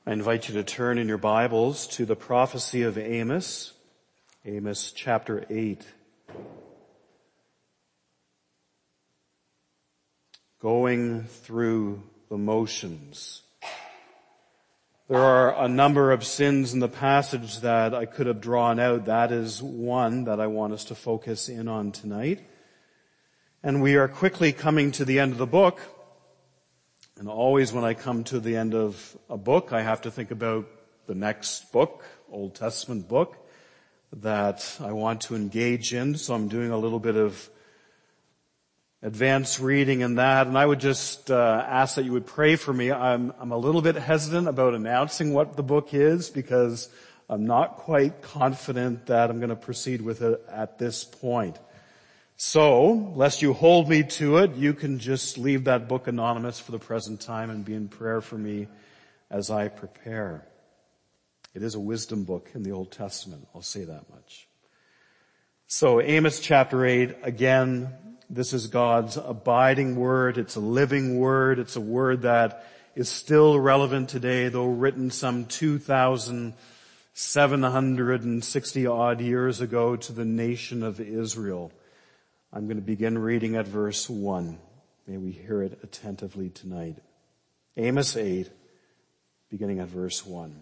I invite you to turn in your Bibles to the prophecy of Amos, Amos chapter 8. Going through the motions. There are a number of sins in the passage that I could have drawn out. That is one that I want us to focus in on tonight. And we are quickly coming to the end of the book. And always when I come to the end of a book, I have to think about the next book, Old Testament book, that I want to engage in. So I'm doing a little bit of advanced reading in that. And I would just ask that you would pray for me. I'm a little bit hesitant about announcing what the book is because I'm not quite confident that I'm going to proceed with it at this point. So, lest you hold me to it, you can just leave that book anonymous for the present time and be in prayer for me as I prepare. It is a wisdom book in the Old Testament, I'll say that much. So, Amos chapter 8, again, this is God's abiding word. It's a living word. It's a word that is still relevant today, though written some 2,760 odd years ago to the nation of Israel. I'm going to begin reading at verse 1. May we hear it attentively tonight. Amos 8, beginning at verse 1.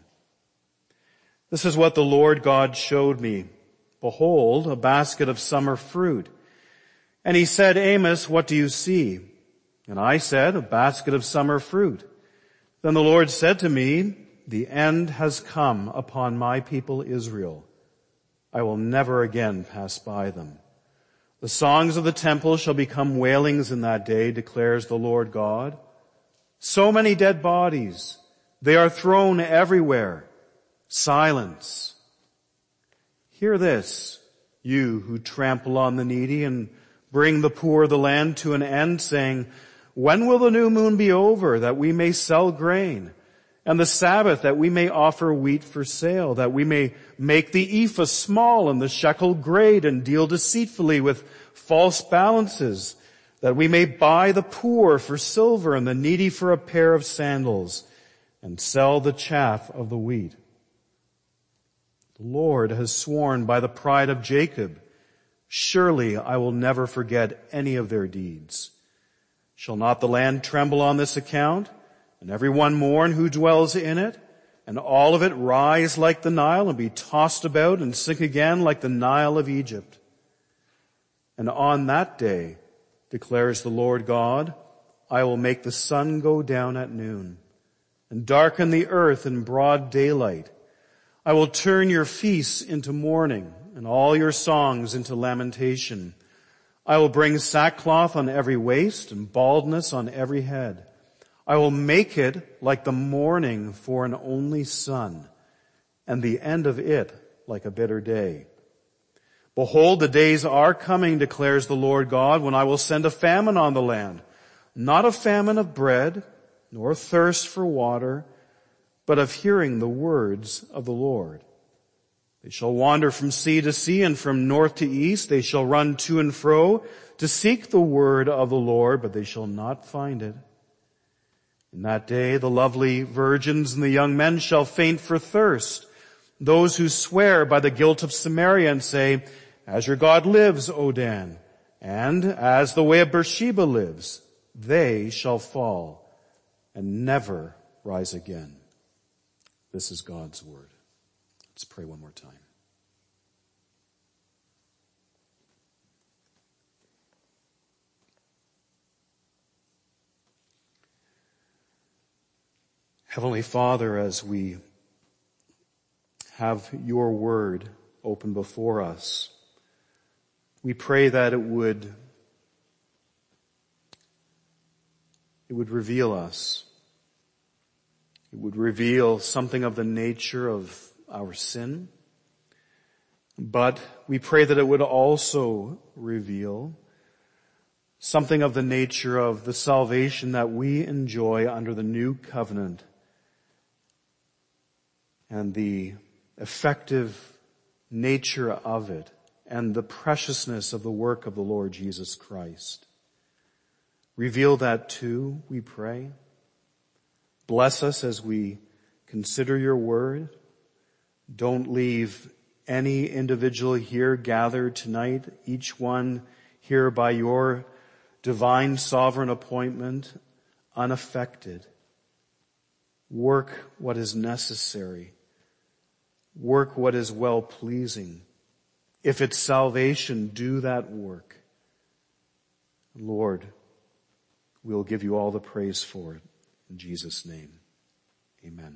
This is what the Lord God showed me. Behold, a basket of summer fruit. And he said, Amos, what do you see? And I said, a basket of summer fruit. Then the Lord said to me, the end has come upon my people Israel. I will never again pass by them. The songs of the temple shall become wailings in that day, declares the Lord God. So many dead bodies, they are thrown everywhere. Silence. Hear this, you who trample on the needy and bring the poor of the land to an end, saying, when will the new moon be over, that we may sell grain, and the Sabbath, that we may offer wheat for sale, that we may make the ephah small and the shekel great, and deal deceitfully with false balances, that we may buy the poor for silver and the needy for a pair of sandals, and sell the chaff of the wheat. The Lord has sworn by the pride of Jacob, surely I will never forget any of their deeds. Shall not the land tremble on this account, and every one mourn who dwells in it, and all of it rise like the Nile, and be tossed about and sink again like the Nile of Egypt? And on that day, declares the Lord God, I will make the sun go down at noon, and darken the earth in broad daylight. I will turn your feasts into mourning, and all your songs into lamentation. I will bring sackcloth on every waist, and baldness on every head. I will make it like the mourning for an only son, and the end of it like a bitter day. Behold, the days are coming, declares the Lord God, when I will send a famine on the land, not a famine of bread, nor thirst for water, but of hearing the words of the Lord. They shall wander from sea to sea and from north to east. They shall run to and fro to seek the word of the Lord, but they shall not find it. In that day, the lovely virgins and the young men shall faint for thirst. Those who swear by the guilt of Samaria and say, as your God lives, O Dan, and as the way of Beersheba lives, they shall fall and never rise again. This is God's word. Let's pray one more time. Heavenly Father, as we have your word open before us, we pray that it would reveal us. It would reveal something of the nature of our sin. But we pray that it would also reveal something of the nature of the salvation that we enjoy under the new covenant and the effective nature of it and the preciousness of the work of the Lord Jesus Christ. Reveal that too, we pray. Bless us as we consider your word. Don't leave any individual here gathered tonight, each one here by your divine sovereign appointment, unaffected. Work what is necessary. Work what is well-pleasing. If it's salvation, do that work. Lord, we'll give you all the praise for it. In Jesus' name, amen.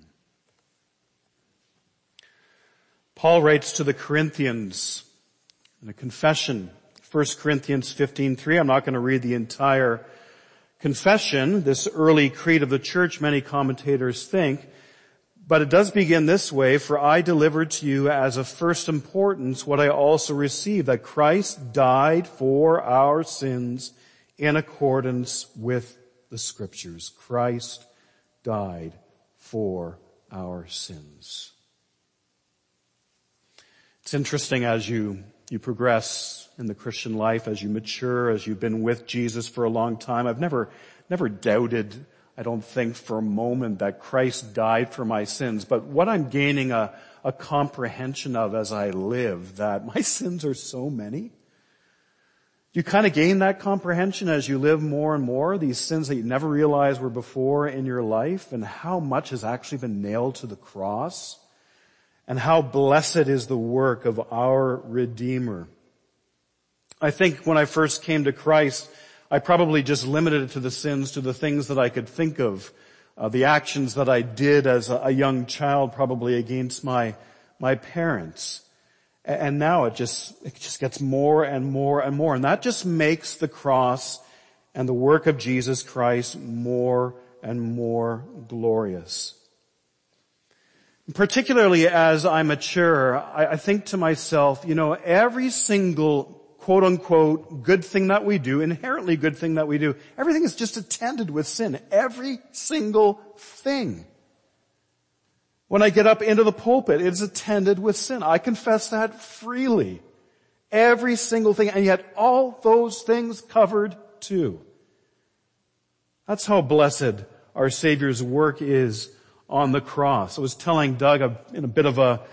Paul writes to the Corinthians in a confession, 1 Corinthians 15:3. I'm not going to read the entire confession, this early creed of the church, many commentators think, but it does begin this way: for I delivered to you as of first importance what I also received, that Christ died for our sins in accordance with the Scriptures. Christ died for our sins. It's interesting as you progress in the Christian life, as you mature, as you've been with Jesus for a long time. I've never doubted, I don't think for a moment, that Christ died for my sins. But what I'm gaining a comprehension of as I live, that my sins are so many. You kind of gain that comprehension as you live more and more, these sins that you never realized were before in your life, and how much has actually been nailed to the cross, and how blessed is the work of our Redeemer. I think when I first came to Christ, I probably just limited it to the sins, to the things that I could think of, the actions that I did as a young child, probably against my parents. And now it just gets more and more and more. And that just makes the cross and the work of Jesus Christ more and more glorious. Particularly as I mature, I think to myself, every single quote-unquote good thing that we do, inherently good thing that we do, everything is just attended with sin. Every single thing. When I get up into the pulpit, it's attended with sin. I confess that freely. Every single thing, and yet all those things covered too. That's how blessed our Savior's work is on the cross. I was telling Doug in a bit of a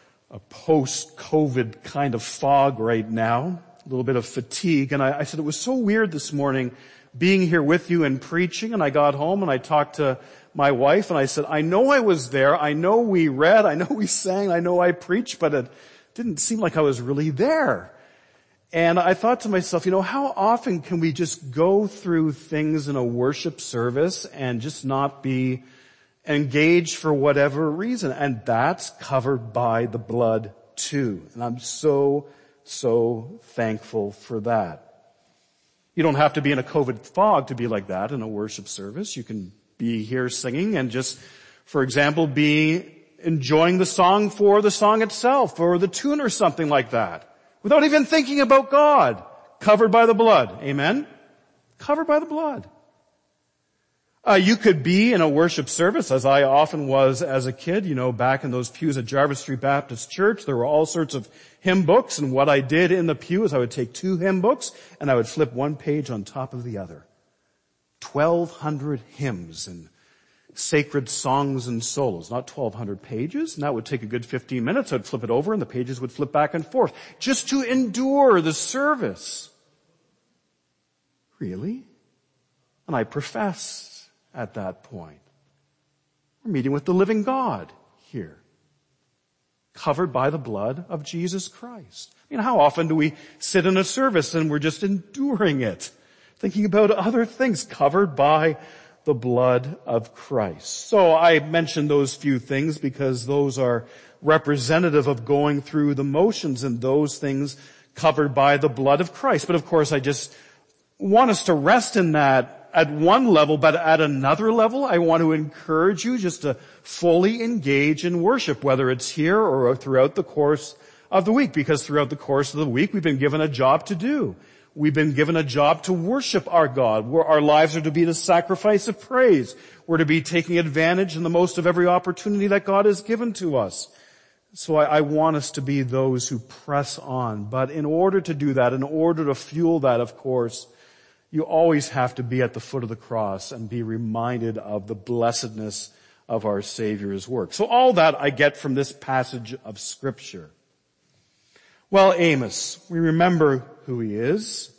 post-COVID kind of fog right now, a little bit of fatigue, and I said it was so weird this morning being here with you and preaching, and I got home and I talked to my wife and I said, I know I was there, I know we read, I know we sang, I know I preached, but it didn't seem like I was really there. And I thought to myself, how often can we just go through things in a worship service and just not be engaged for whatever reason? And that's covered by the blood too. And I'm so thankful for that. You don't have to be in a COVID fog to be like that in a worship service. You can be here singing and just, for example, be enjoying the song for the song itself or the tune or something like that without even thinking about God. Covered by the blood. Amen? Covered by the blood. You could be in a worship service, as I often was as a kid, back in those pews at Jarvis Street Baptist Church. There were all sorts of hymn books, and what I did in the pew is I would take 2 hymn books and I would flip one page on top of the other. 1,200 hymns and sacred songs and solos, not 1,200 pages. And that would take a good 15 minutes. I'd flip it over and the pages would flip back and forth just to endure the service. Really? And I professed at that point. We're meeting with the living God here, covered by the blood of Jesus Christ. How often do we sit in a service and we're just enduring it, thinking about other things, covered by the blood of Christ? So I mentioned those few things because those are representative of going through the motions and those things covered by the blood of Christ. But of course I just want us to rest in that at one level, but at another level, I want to encourage you just to fully engage in worship, whether it's here or throughout the course of the week, because throughout the course of the week, we've been given a job to do. We've been given a job to worship our God, where our lives are to be the sacrifice of praise. We're to be taking advantage and the most of every opportunity that God has given to us. So I want us to be those who press on. But in order to do that, in order to fuel that, of course, you always have to be at the foot of the cross and be reminded of the blessedness of our Savior's work. So all that I get from this passage of Scripture. Well, Amos, we remember who he is.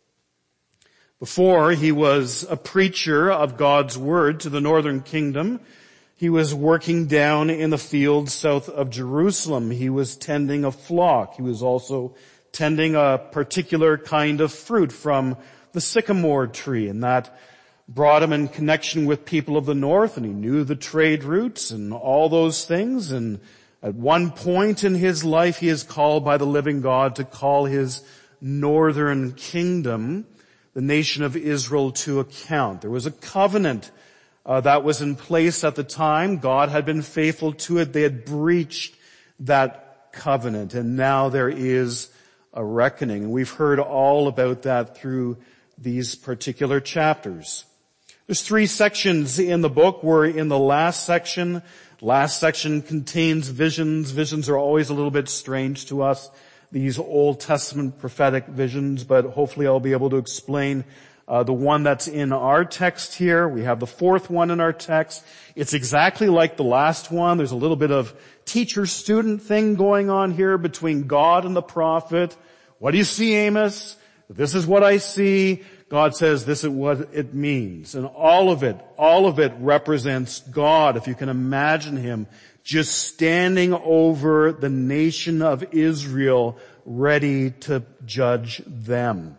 Before he was a preacher of God's word to the northern kingdom, he was working down in the fields south of Jerusalem. He was tending a flock. He was also tending a particular kind of fruit from the sycamore tree, and that brought him in connection with people of the north, and he knew the trade routes and all those things. And at one point in his life, he is called by the living God to call his northern kingdom, the nation of Israel, to account. There was a covenant that was in place at the time. God had been faithful to it. They had breached that covenant, and now there is a reckoning. And we've heard all about that through these particular chapters. There's 3 sections in the book. We're in the last section. Last section contains visions. Visions are always a little bit strange to us, these Old Testament prophetic visions, but hopefully I'll be able to explain the one that's in our text here. We have the 4th one in our text. It's exactly like the last one. There's a little bit of teacher-student thing going on here between God and the prophet. What do you see, Amos? This is what I see. God says this is what it means. And all of it represents God, if you can imagine him just standing over the nation of Israel, ready to judge them.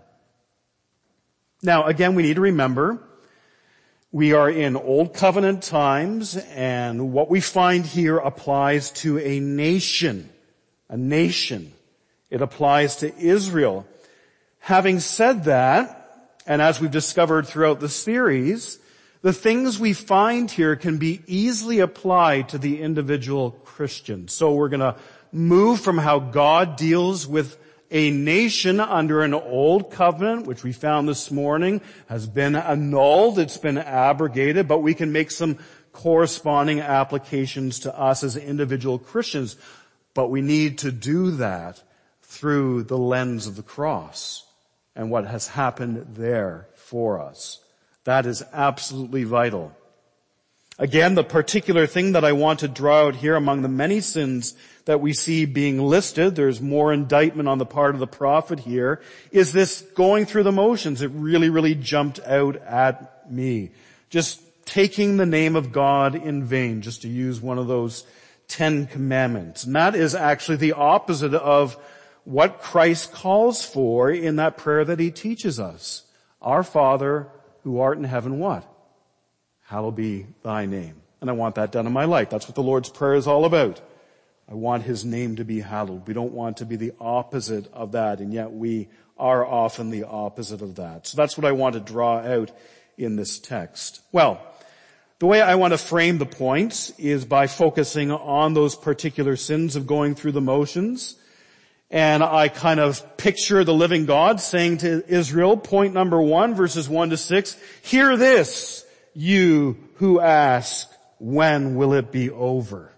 Now, again, we need to remember, we are in Old Covenant times, and what we find here applies to a nation. A nation. It applies to Israel. Having said that, and as we've discovered throughout the series, the things we find here can be easily applied to the individual Christian. So we're going to move from how God deals with a nation under an old covenant, which we found this morning has been annulled, it's been abrogated, but we can make some corresponding applications to us as individual Christians. But we need to do that through the lens of the cross and what has happened there for us. That is absolutely vital. Again, the particular thing that I want to draw out here among the many sins that we see being listed, there's more indictment on the part of the prophet here, is this going through the motions. It really jumped out at me. Just taking the name of God in vain, just to use one of those 10 commandments. And that is actually the opposite of what Christ calls for in that prayer that he teaches us. Our Father who art in heaven, what? Hallowed be thy name. And I want that done in my life. That's what the Lord's Prayer is all about. I want his name to be hallowed. We don't want to be the opposite of that, and yet we are often the opposite of that. So that's what I want to draw out in this text. Well, the way I want to frame the points is by focusing on those particular sins of going through the motions. And I kind of picture the living God saying to Israel, point number 1, verses 1 to 6, hear this, you who ask, when will it be over?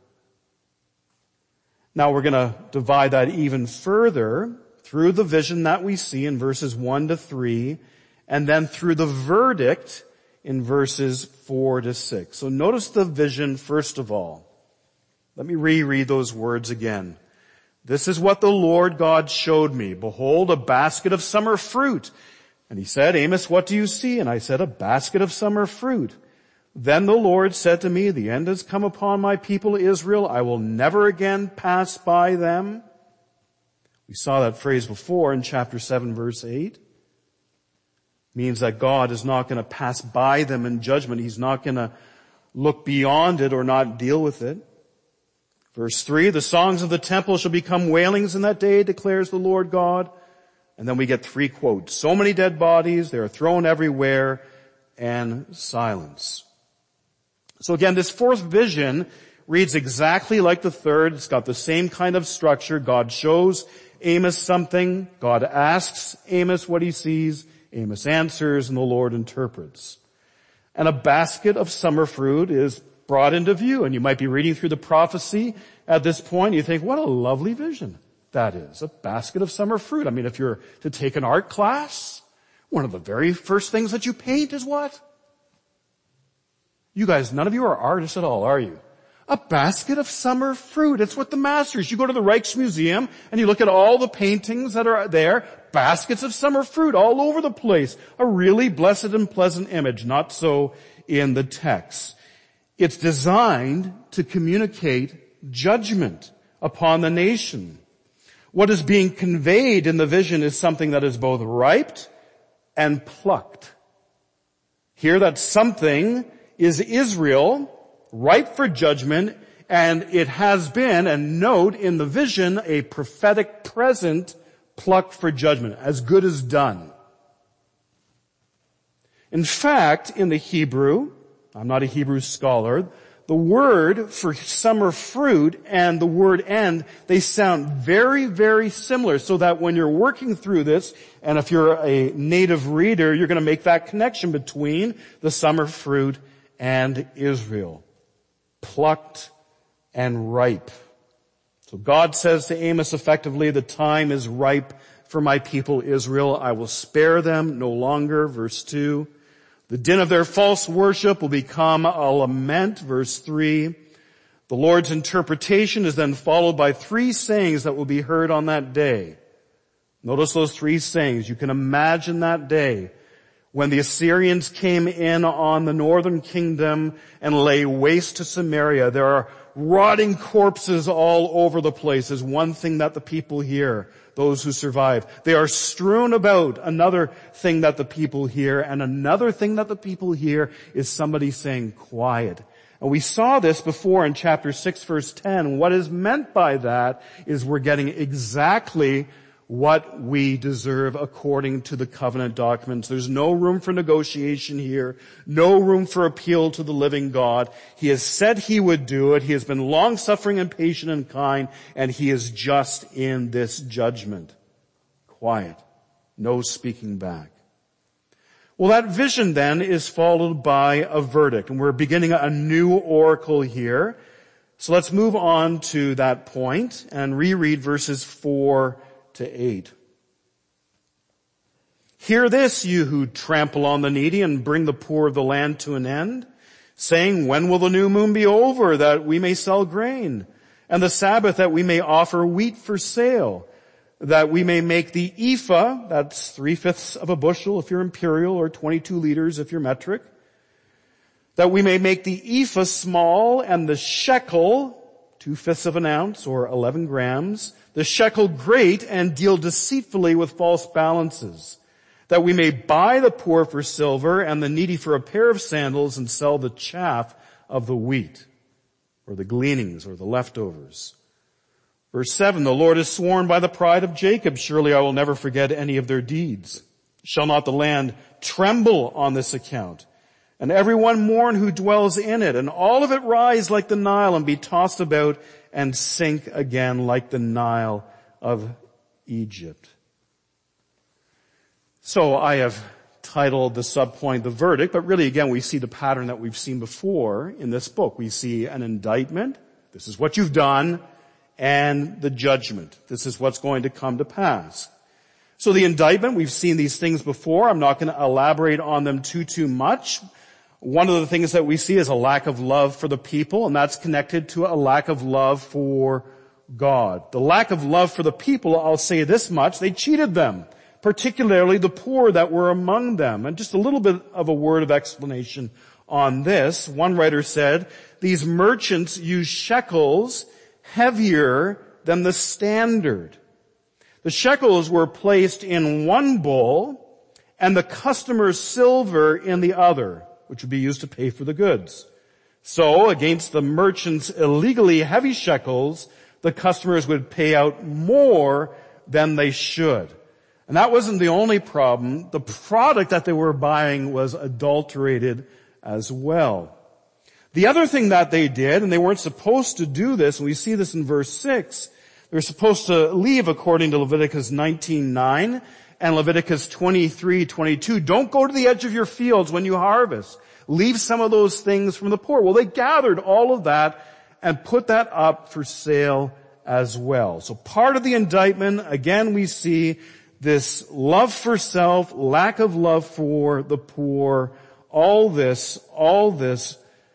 Now we're going to divide that even further through the vision that we see in verses 1 to 3, and then through the verdict in verses 4 to 6. So notice the vision first of all. Let me reread those words again. This is what the Lord God showed me. Behold, a basket of summer fruit. And he said, Amos, what do you see? And I said, a basket of summer fruit. Then the Lord said to me, the end has come upon my people Israel. I will never again pass by them. We saw that phrase before in chapter 7, verse 8. It means that God is not going to pass by them in judgment. He's not going to look beyond it or not deal with it. Verse 3, the songs of the temple shall become wailings in that day, declares the Lord God. And then we get 3 quotes. So many dead bodies, they are thrown everywhere, and silence. So again, this 4th vision reads exactly like the 3rd. It's got the same kind of structure. God shows Amos something. God asks Amos what he sees. Amos answers, and the Lord interprets. And a basket of summer fruit is brought into view. And you might be reading through the prophecy at this point. You think, what a lovely vision that is. A basket of summer fruit. I mean, if you're to take an art class, one of the very first things that you paint is what? You guys, none of you are artists at all, are you? A basket of summer fruit. It's what the masters. You go to the Rijksmuseum and you look at all the paintings that are there. Baskets of summer fruit all over the place. A really blessed and pleasant image. Not so in the text. It's designed to communicate judgment upon the nation. What is being conveyed in the vision is something that is both ripe and plucked. Here that something is Israel, ripe for judgment, and it has been, and note in the vision, a prophetic present plucked for judgment, as good as done. In fact, in the Hebrew, I'm not a Hebrew scholar, the word for summer fruit and the word end, they sound very, very similar, so that when you're working through this, and if you're a native reader, you're going to make that connection between the summer fruit and Israel. Plucked and ripe. So God says to Amos effectively, the time is ripe for my people Israel. I will spare them no longer. Verse 2. The din of their false worship will become a lament. Verse 3. The Lord's interpretation is then followed by 3 sayings that will be heard on that day. Notice those 3 sayings. You can imagine that day when the Assyrians came in on the northern kingdom and lay waste to Samaria. There are rotting corpses all over the place is one thing that the people hear, those who survive. They are strewn about, another thing that the people hear, and another thing that the people hear is somebody saying, quiet. And we saw this before in chapter 6 verse 10. What is meant by that is we're getting exactly what we deserve according to the covenant documents. There's no room for negotiation here, no room for appeal to the living God. He has said he would do it. He has been long-suffering and patient and kind, and he is just in this judgment. Quiet. No speaking back. Well, that vision then is followed by a verdict, and we're beginning a new oracle here. So let's move on to that point and reread verses 4 to 8. Hear this, you who trample on the needy and bring the poor of the land to an end, saying, when will the new moon be over that we may sell grain, and the Sabbath that we may offer wheat for sale, that we may make the ephah, that's 3/5 of a bushel if you're imperial, or 22 liters if you're metric, that we may make the ephah small and the shekel, 2/5 of an ounce or 11 grams, the shekel great, and deal deceitfully with false balances, that we may buy the poor for silver and the needy for a pair of sandals and sell the chaff of the wheat, or the gleanings, or the leftovers. Verse 7, the Lord has sworn by the pride of Jacob, surely I will never forget any of their deeds. Shall not the land tremble on this account? And everyone mourn who dwells in it, and all of it rise like the Nile and be tossed about and sink again like the Nile of Egypt. So I have titled the subpoint, the verdict, but really again we see the pattern that we've seen before in this book. We see an indictment, this is what you've done, and the judgment. This is what's going to come to pass. So the indictment, we've seen these things before. I'm not going to elaborate on them too much. One of the things that we see is a lack of love for the people, and that's connected to a lack of love for God. The lack of love for the people, I'll say this much, they cheated them, particularly the poor that were among them. And just a little bit of a word of explanation on this. One writer said, these merchants use shekels heavier than the standard. The shekels were placed in one bowl and the customer's silver in the other, which would be used to pay for the goods. So, against the merchant's illegally heavy shekels, the customers would pay out more than they should. And that wasn't the only problem. The product that they were buying was adulterated as well. The other thing that they did, and they weren't supposed to do this, and we see this in verse 6, they were supposed to leave according to Leviticus 19:9 and Leviticus 23:22. Don't go to the edge of your fields when you harvest. Leave some of those things from the poor. Well, they gathered all of that and put that up for sale as well. So part of the indictment, again, we see this love for self, lack of love for the poor, all this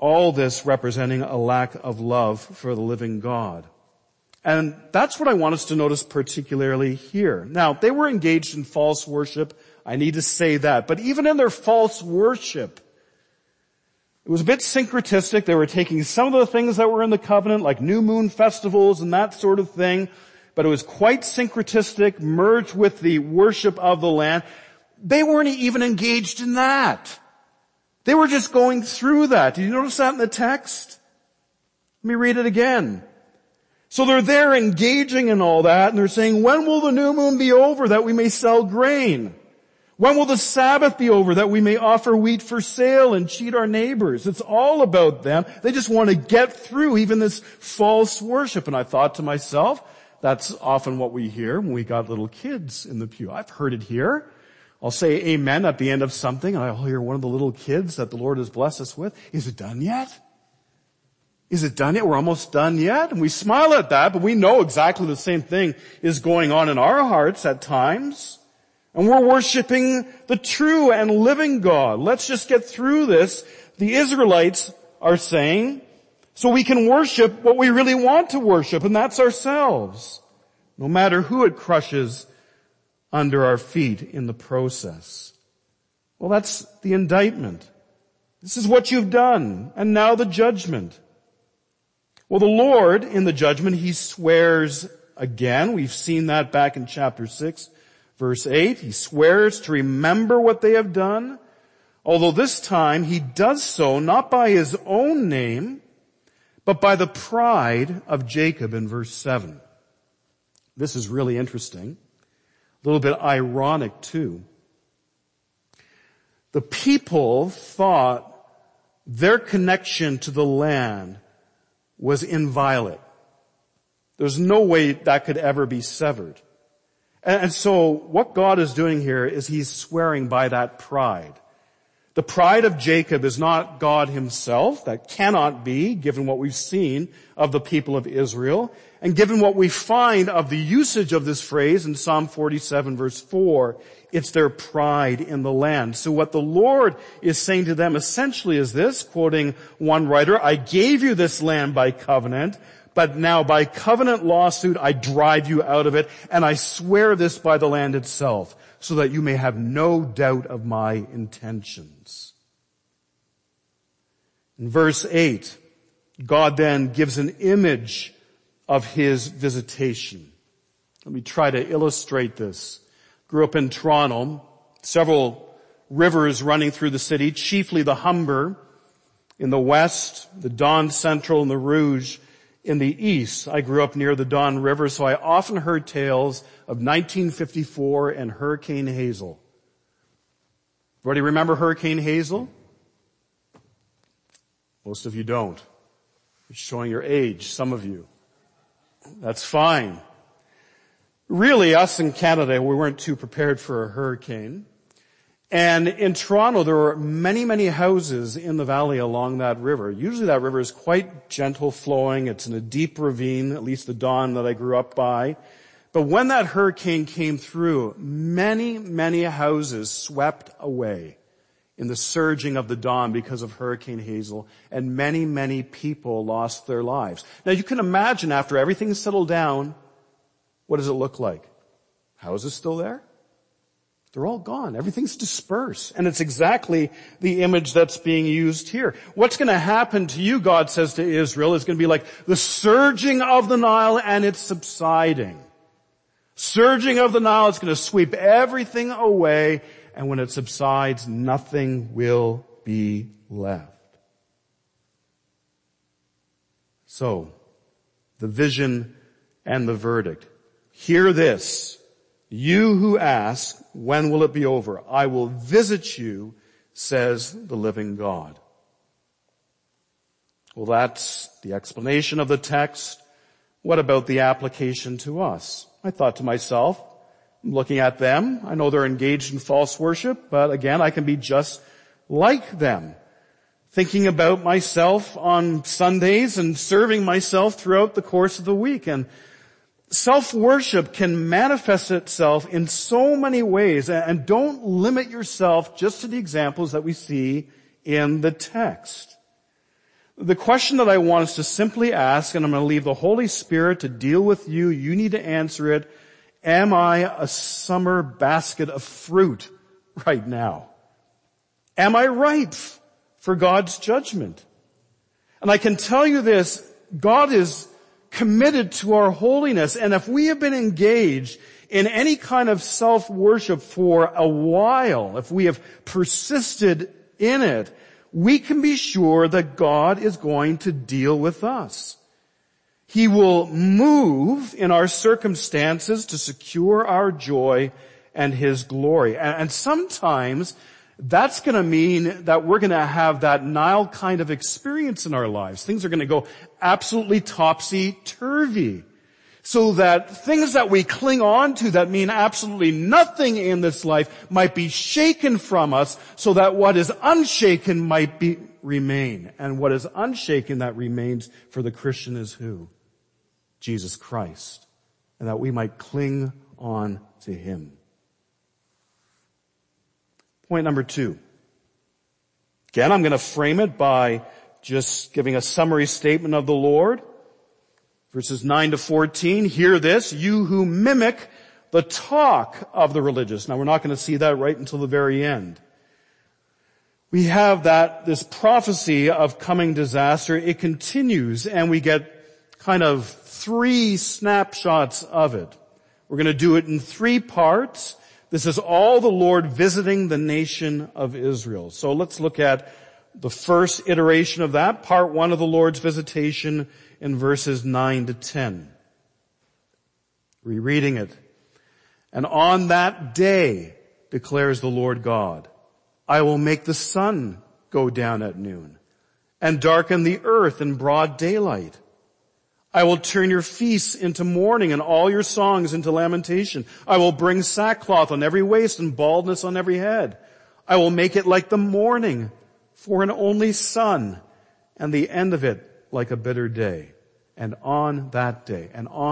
All this representing a lack of love for the living God. And that's what I want us to notice particularly here. Now, they were engaged in false worship. I need to say that. But even in their false worship, it was a bit syncretistic. They were taking some of the things that were in the covenant, like new moon festivals and that sort of thing, but it was quite syncretistic, merged with the worship of the land. They weren't even engaged in that. They were just going through that. Did you notice that in the text? Let me read it again. So they're there engaging in all that, and they're saying, when will the new moon be over that we may sell grain? When will the Sabbath be over that we may offer wheat for sale and cheat our neighbors? It's all about them. They just want to get through even this false worship. And I thought to myself, that's often what we hear when we got little kids in the pew. I've heard it here. I'll say amen at the end of something, and I'll hear one of the little kids that the Lord has blessed us with. Is it done yet? Is it done yet? We're almost done yet? And we smile at that, but we know exactly the same thing is going on in our hearts at times. And we're worshiping the true and living God. Let's just get through this. The Israelites are saying, so we can worship what we really want to worship, and that's ourselves, no matter who it crushes under our feet in the process. Well, that's the indictment. This is what you've done, and now the judgment. Well, the Lord, in the judgment, He swears again. We've seen that back in chapter 6, verse 8. He swears to remember what they have done, although this time He does so not by His own name, but by the pride of Jacob in verse 7. This is really interesting. A little bit ironic too. The people thought their connection to the land was inviolate. There's no way that could ever be severed. And so what God is doing here is He's swearing by that pride. The pride of Jacob is not God Himself. That cannot be, given what we've seen of the people of Israel, and given what we find of the usage of this phrase in Psalm 47 verse 4, it's their pride in the land. So what the Lord is saying to them essentially is this, quoting one writer, I gave you this land by covenant, but now by covenant lawsuit I drive you out of it, and I swear this by the land itself, so that you may have no doubt of my intentions. In verse 8, God then gives an image of His visitation. Let me try to illustrate this. Grew up in Toronto, several rivers running through the city, chiefly the Humber in the west, the Don Central and the Rouge in the east. I grew up near the Don River, so I often heard tales of 1954 and Hurricane Hazel. Everybody remember Hurricane Hazel? Most of you don't. You're showing your age, some of you. That's fine. Really, us in Canada, we weren't too prepared for a hurricane. And in Toronto, there were many, many houses in the valley along that river. Usually that river is quite gentle flowing. It's in a deep ravine, at least the Don that I grew up by. But when that hurricane came through, many, many houses swept away in the surging of the Don because of Hurricane Hazel, and many, many people lost their lives. Now you can imagine after everything's settled down, what does it look like? Houses still there? They're all gone. Everything's dispersed. And it's exactly the image that's being used here. What's going to happen to you, God says to Israel, is going to be like the surging of the Nile and it's subsiding. Surging of the Nile is going to sweep everything away, and when it subsides, nothing will be left. So, the vision and the verdict. Hear this. You who ask, when will it be over? I will visit you, says the living God. Well, that's the explanation of the text. What about the application to us? I thought to myself, looking at them, I know they're engaged in false worship, but again, I can be just like them. Thinking about myself on Sundays and serving myself throughout the course of the week. And self-worship can manifest itself in so many ways, and don't limit yourself just to the examples that we see in the text. The question that I want us to simply ask, and I'm going to leave the Holy Spirit to deal with you, you need to answer it, am I a summer basket of fruit right now? Am I ripe for God's judgment? And I can tell you this, God is committed to our holiness, and if we have been engaged in any kind of self-worship for a while, if we have persisted in it, we can be sure that God is going to deal with us. He will move in our circumstances to secure our joy and His glory. And sometimes that's going to mean that we're going to have that Nile kind of experience in our lives. Things are going to go absolutely topsy-turvy. So that things that we cling on to that mean absolutely nothing in this life might be shaken from us so that what is unshaken might remain. And what is unshaken that remains for the Christian is who? Jesus Christ. And that we might cling on to Him. Point number 2. Again, I'm going to frame it by just giving a summary statement of the Lord. Verses 9 to 14, hear this, you who mimic the talk of the religious. Now we're not going to see that right until the very end. We have this prophecy of coming disaster. It continues and we get kind of 3 snapshots of it. We're going to do it in 3 parts. This is all the Lord visiting the nation of Israel. So let's look at the first iteration of that, part 1 of the Lord's visitation in verses 9 to 10. Rereading it. And on that day, declares the Lord God, I will make the sun go down at noon and darken the earth in broad daylight. I will turn your feasts into mourning and all your songs into lamentation. I will bring sackcloth on every waist and baldness on every head. I will make it like the morning for an only son, and the end of it like a bitter day. And on that day,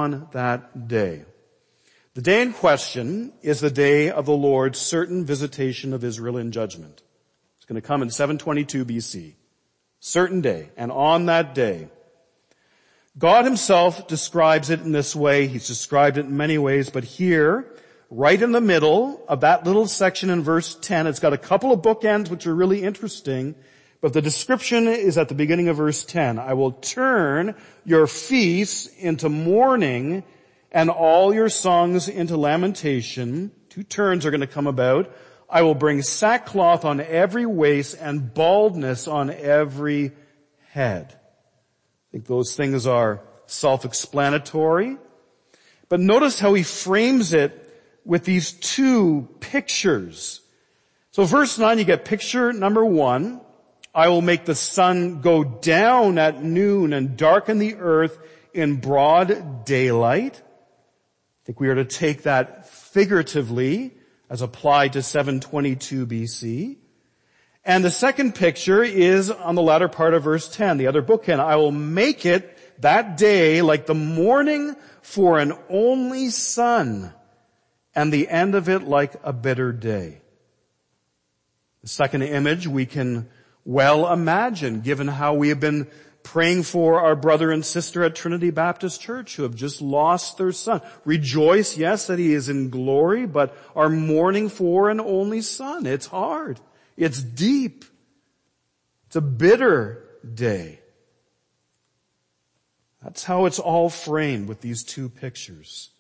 the day in question is the day of the Lord's certain visitation of Israel in judgment. It's going to come in 722 BC. Certain day. And on that day, God Himself describes it in this way. He's described it in many ways, but here, right in the middle of that little section in verse 10, it's got a couple of bookends which are really interesting. But the description is at the beginning of verse 10. I will turn your feasts into mourning and all your songs into lamentation. 2 turns are going to come about. I will bring sackcloth on every waist and baldness on every head. I think those things are self-explanatory. But notice how he frames it with these 2 pictures. So verse 9, you get picture number 1. I will make the sun go down at noon and darken the earth in broad daylight. I think we are to take that figuratively as applied to 722 BC. And the second picture is on the latter part of verse 10, the other bookend. I will make it that day like the morning for an only son, and the end of it like a bitter day. The second image we can well imagine, given how we have been praying for our brother and sister at Trinity Baptist Church who have just lost their son. Rejoice, yes, that he is in glory, but are mourning for an only son. It's hard. It's deep. It's a bitter day. That's how it's all framed with these 2 pictures.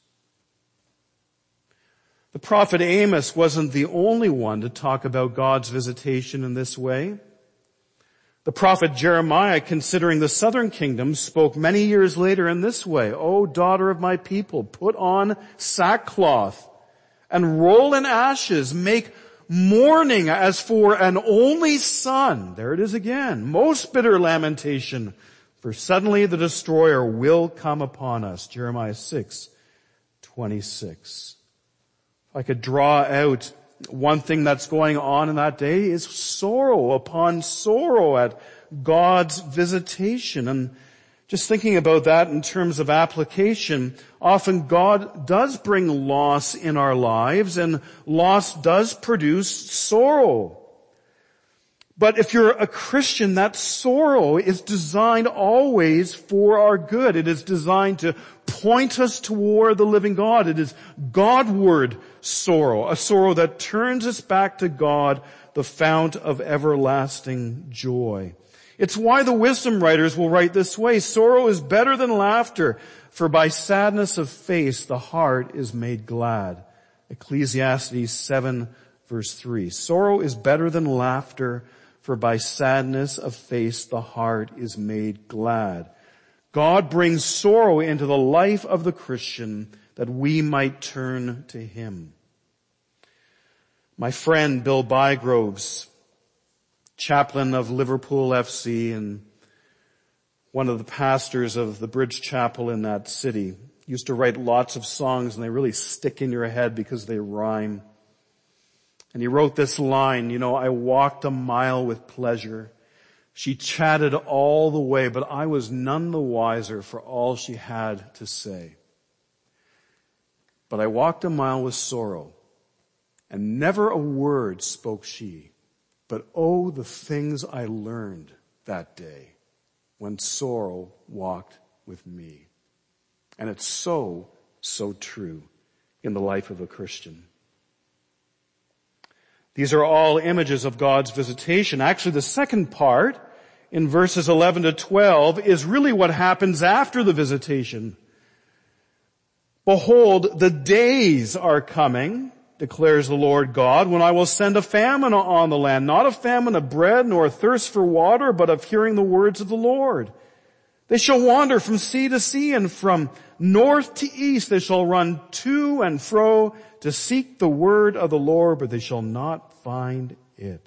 The prophet Amos wasn't the only one to talk about God's visitation in this way. The prophet Jeremiah, considering the southern kingdom, spoke many years later in this way, O daughter of my people, put on sackcloth and roll in ashes, make mourning as for an only son. There it is again. Most bitter lamentation, for suddenly the destroyer will come upon us. Jeremiah 6:26. If I could draw out one thing that's going on in that day is sorrow upon sorrow at God's visitation. And just thinking about that in terms of application, often God does bring loss in our lives, and loss does produce sorrow. But if you're a Christian, that sorrow is designed always for our good. It is designed to point us toward the living God. It is Godward sorrow, a sorrow that turns us back to God, the fount of everlasting joy. It's why the wisdom writers will write this way: sorrow is better than laughter, for by sadness of face the heart is made glad. Ecclesiastes 7 verse 3. Sorrow is better than laughter, for by sadness of face the heart is made glad. God brings sorrow into the life of the Christian that we might turn to Him. My friend Bill Bygroves, chaplain of Liverpool FC and one of the pastors of the Bridge Chapel in that city, used to write lots of songs, and they really stick in your head because they rhyme. And he wrote this line, I walked a mile with pleasure. She chatted all the way, but I was none the wiser for all she had to say. But I walked a mile with sorrow, and never a word spoke she. But oh, the things I learned that day when sorrow walked with me. And it's so true in the life of a Christian. These are all images of God's visitation. Actually, the second part, in verses 11 to 12, is really what happens after the visitation. Behold, the days are coming, declares the Lord God, when I will send a famine on the land, not a famine of bread nor a thirst for water, but of hearing the words of the Lord. They shall wander from sea to sea, and from north to east they shall run to and fro to seek the word of the Lord, but they shall not find it.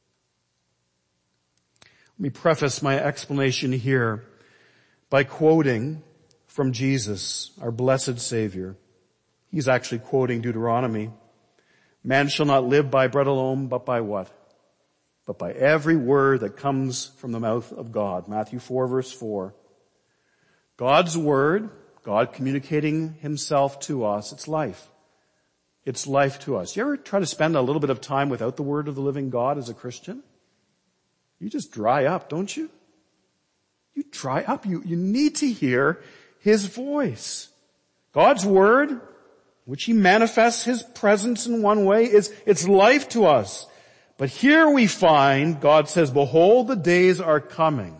Let me preface my explanation here by quoting from Jesus, our blessed Savior. He's actually quoting Deuteronomy. Man shall not live by bread alone, but by what? But by every word that comes from the mouth of God. Matthew 4 verse 4. God's word, God communicating Himself to us, it's life. It's life to us. You ever try to spend a little bit of time without the word of the living God as a Christian? You just dry up, don't you? You dry up. You need to hear His voice. God's word, which He manifests His presence in one way, it's life to us. But here we find God says, behold, the days are coming.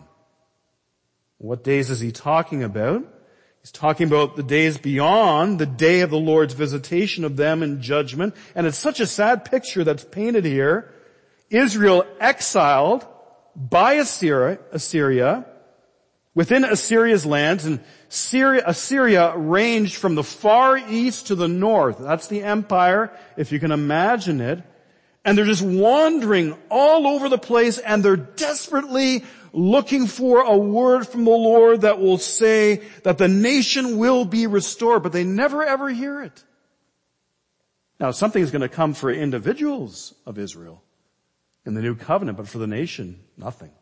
What days is He talking about? He's talking about the days beyond the day of the Lord's visitation of them in judgment. And it's such a sad picture that's painted here. Israel exiled by Assyria, within Assyria's lands, and Assyria ranged from the far east to the north. That's the empire, if you can imagine it. And they're just wandering all over the place, and they're desperately looking for a word from the Lord that will say that the nation will be restored, but they never ever hear it. Now, something is going to come for individuals of Israel in the new covenant, but for the nation, nothing.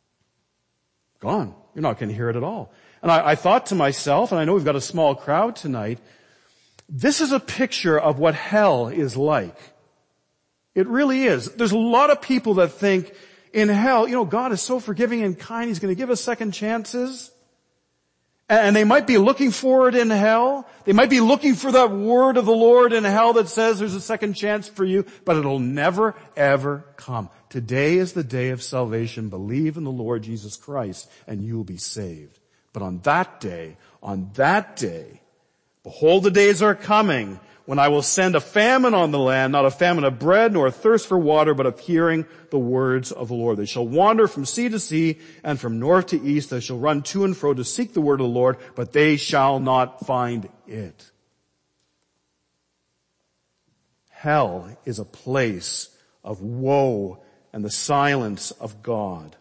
Gone. You're not going to hear it at all. And I thought to myself, and I know we've got a small crowd tonight, this is a picture of what hell is like. It really is. There's a lot of people that think in hell, God is so forgiving and kind, He's going to give us second chances. And they might be looking for it in hell. They might be looking for that word of the Lord in hell that says there's a second chance for you, but it'll never, ever come. Today is the day of salvation. Believe in the Lord Jesus Christ and you will be saved. But on that day, behold, the days are coming when I will send a famine on the land, not a famine of bread nor a thirst for water, but of hearing the words of the Lord. They shall wander from sea to sea, and from north to east they shall run to and fro to seek the word of the Lord, but they shall not find it. Hell is a place of woe and the silence of God.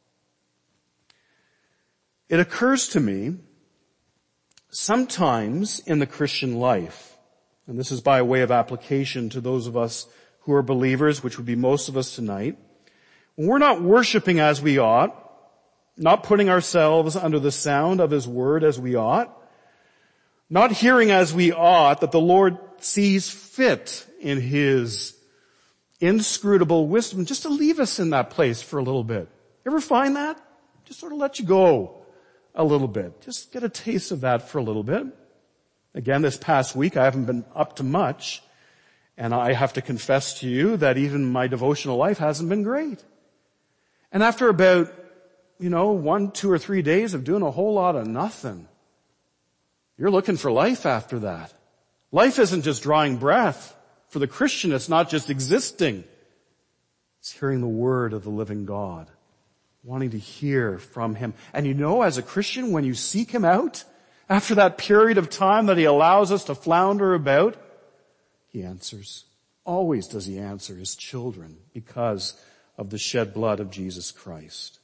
It occurs to me, sometimes in the Christian life, and this is by way of application to those of us who are believers, which would be most of us tonight, when we're not worshiping as we ought, not putting ourselves under the sound of His word as we ought, not hearing as we ought that the Lord sees fit in His inscrutable wisdom just to leave us in that place for a little bit. You ever find that? Just sort of let you go a little bit. Just get a taste of that for a little bit. Again, this past week I haven't been up to much, and I have to confess to you that even my devotional life hasn't been great. And after about, 1, 2, or 3 days of doing a whole lot of nothing, you're looking for life after that. Life isn't just drawing breath. For the Christian, it's not just existing. It's hearing the word of the living God, wanting to hear from him. And as a Christian, when you seek him out, after that period of time that he allows us to flounder about, he answers. Always does he answer his children because of the shed blood of Jesus Christ.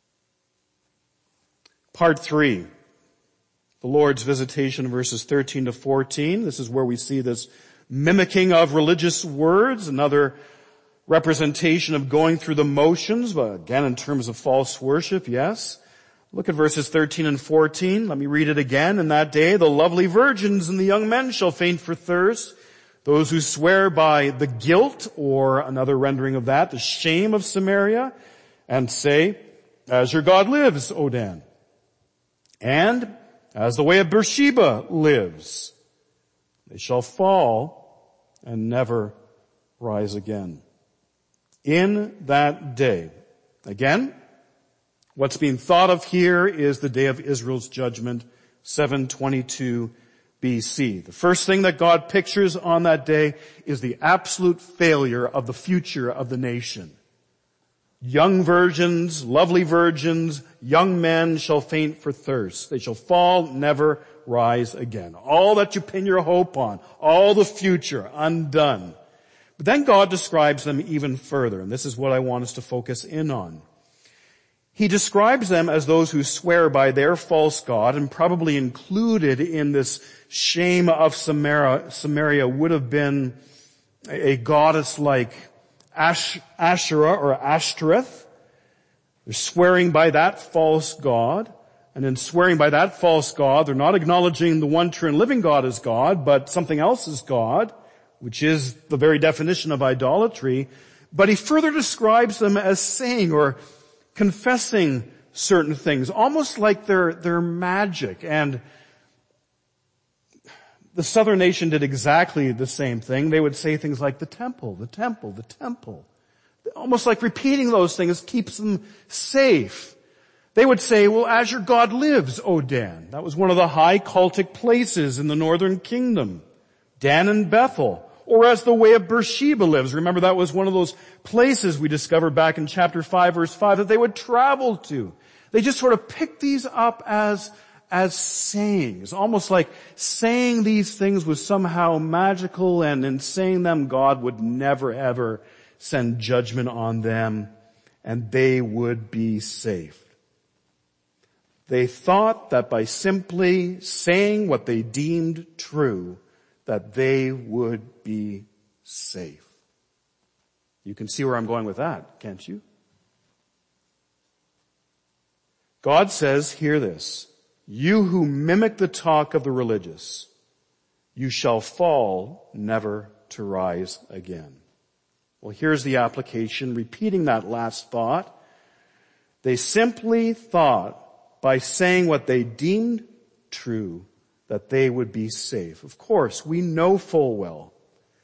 Part 3, the Lord's visitation, verses 13 to 14. This is where we see this mimicking of religious words, another representation of going through the motions, but again in terms of false worship, yes. Look at verses 13 and 14. Let me read it again. In that day, the lovely virgins and the young men shall faint for thirst. Those who swear by the guilt, or another rendering of that, the shame of Samaria, and say, as your God lives, O Dan, and as the way of Beersheba lives, they shall fall and never rise again. In that day, again, what's being thought of here is the day of Israel's judgment, 722 BC. The first thing that God pictures on that day is the absolute failure of the future of the nation. Young virgins, lovely virgins, young men shall faint for thirst. They shall fall, never rise again. All that you pin your hope on, all the future, undone. But then God describes them even further, and this is what I want us to focus in on. He describes them as those who swear by their false god, and probably included in this shame of Samaria would have been a goddess like Asherah or Ashtoreth. They're swearing by that false god, and in swearing by that false god, they're not acknowledging the one true and living God as God, but something else as God, which is the very definition of idolatry. But he further describes them as saying or confessing certain things, almost like they're magic. And the southern nation did exactly the same thing. They would say things like the temple, the temple, the temple. Almost like repeating those things keeps them safe. They would say, well, as your God lives, O Dan. That was one of the high cultic places in the northern kingdom. Dan and Bethel. Or as the way of Beersheba lives. Remember, that was one of those places we discovered back in chapter 5, verse 5, that they would travel to. They just sort of picked these up as sayings, almost like saying these things was somehow magical, and in saying them, God would never ever send judgment on them, and they would be safe. They thought that by simply saying what they deemed true, that they would be safe. You can see where I'm going with that, can't you? God says, hear this, you who mimic the talk of the religious, you shall fall never to rise again. Well, here's the application, repeating that last thought. They simply thought by saying what they deemed true that they would be safe. Of course, we know full well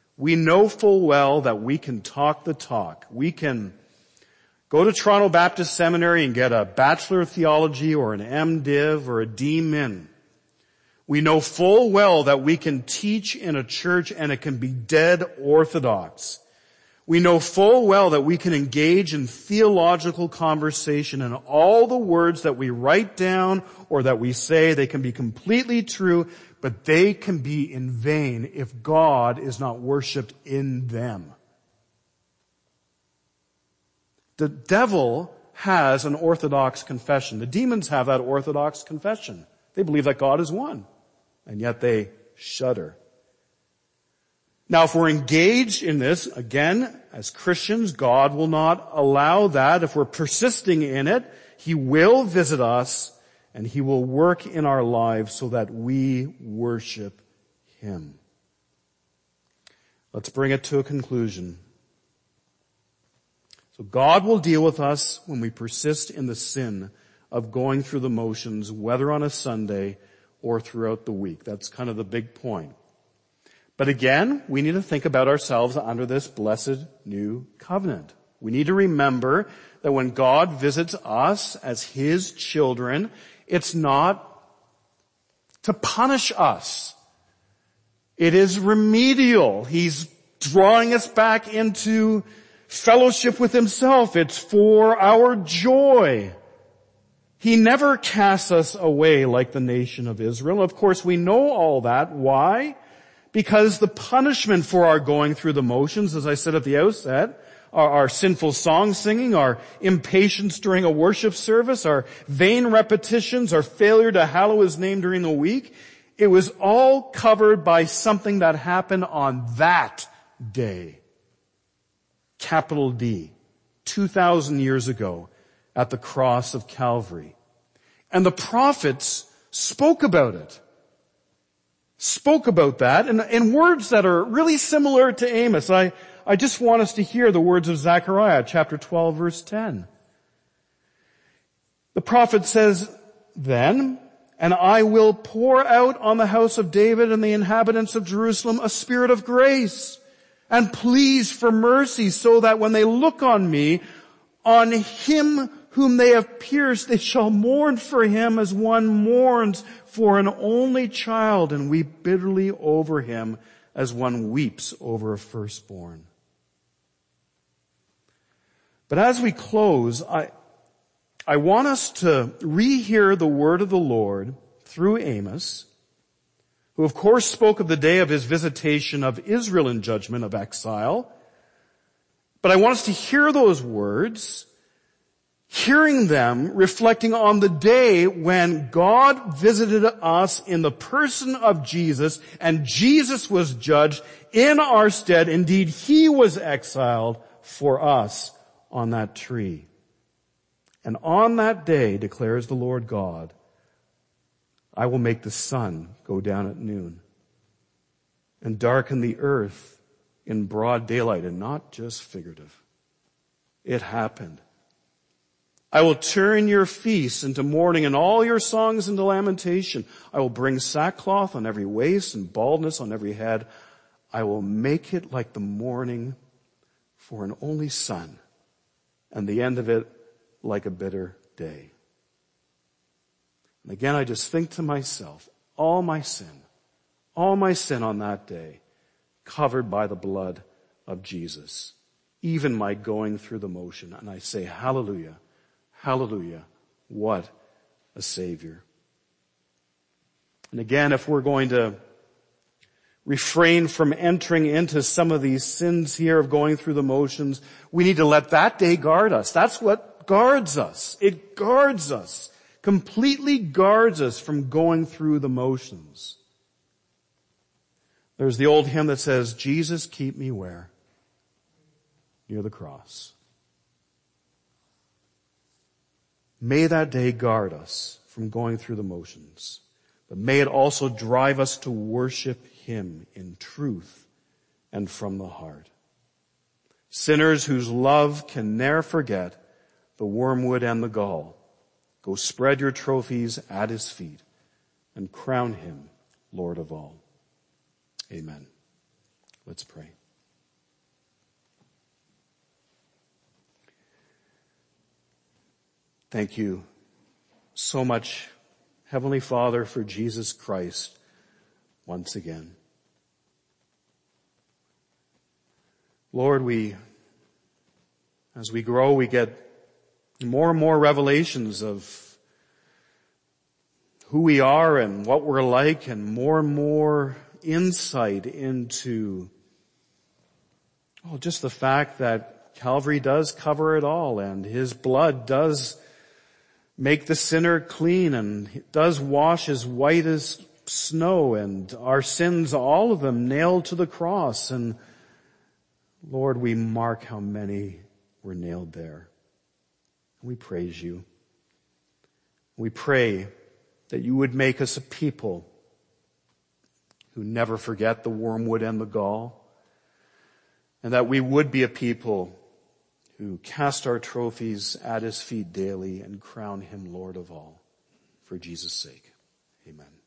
that we can talk the talk. We can go to Toronto Baptist Seminary and get a Bachelor of Theology or an MDiv or a D.Min. We know full well that we can teach in a church and it can be dead orthodox. We know full well that we can engage in theological conversation, and all the words that we write down or that we say, they can be completely true, but they can be in vain if God is not worshipped in them. The devil has an orthodox confession. The demons have that orthodox confession. They believe that God is one, and yet they shudder. Now, if we're engaged in this, again, as Christians, God will not allow that. If we're persisting in it, He will visit us and He will work in our lives so that we worship Him. Let's bring it to a conclusion. So God will deal with us when we persist in the sin of going through the motions, whether on a Sunday or throughout the week. That's kind of the big point. But again, we need to think about ourselves under this blessed new covenant. We need to remember that when God visits us as His children, it's not to punish us. It is remedial. He's drawing us back into fellowship with Himself. It's for our joy. He never casts us away like the nation of Israel. Of course, we know all that. Why? Because the punishment for our going through the motions, as I said at the outset, our sinful song singing, our impatience during a worship service, our vain repetitions, our failure to hallow His name during the week, it was all covered by something that happened on that day. Capital D, 2,000 years ago at the cross of Calvary. And the prophets spoke about it. Spoke about that in words that are really similar to Amos. I just want us to hear the words of Zechariah chapter 12 verse 10. The prophet says, "Then, and I will pour out on the house of David and the inhabitants of Jerusalem a spirit of grace and pleas for mercy, so that when they look on me, on him whom they have pierced, they shall mourn for him as one mourns for an only child, and weep bitterly over him as one weeps over a firstborn." But as we close, I want us to rehear the word of the Lord through Amos, who of course spoke of the day of his visitation of Israel in judgment of exile. But I want us to hear those words, hearing them, reflecting on the day when God visited us in the person of Jesus, and Jesus was judged in our stead. Indeed, He was exiled for us on that tree. And on that day, declares the Lord God, I will make the sun go down at noon and darken the earth in broad daylight, and not just figurative. It happened. I will turn your feasts into mourning and all your songs into lamentation. I will bring sackcloth on every waist and baldness on every head. I will make it like the mourning for an only son, and the end of it like a bitter day. And again, I just think to myself, all my sin on that day, covered by the blood of Jesus, even my going through the motion. And I say, hallelujah, hallelujah, what a Savior. And again, if we're going to refrain from entering into some of these sins here of going through the motions, we need to let that day guard us. That's what guards us. It guards us, completely guards us from going through the motions. There's the old hymn that says, Jesus, keep me where? Near the cross. May that day guard us from going through the motions, but may it also drive us to worship Him in truth and from the heart. Sinners whose love can ne'er forget the wormwood and the gall, go spread your trophies at His feet and crown Him Lord of all. Amen. Let's pray. Thank you so much, Heavenly Father, for Jesus Christ once again. Lord, as we grow, we get more and more revelations of who we are and what we're like, and more insight into just the fact that Calvary does cover it all, and His blood does make the sinner clean and does wash as white as snow, and our sins, all of them, nailed to the cross. And Lord, we mark how many were nailed there. We praise You. We pray that You would make us a people who never forget the wormwood and the gall, and that we would be a people to cast our trophies at his feet daily and crown him Lord of all. For Jesus' sake, amen.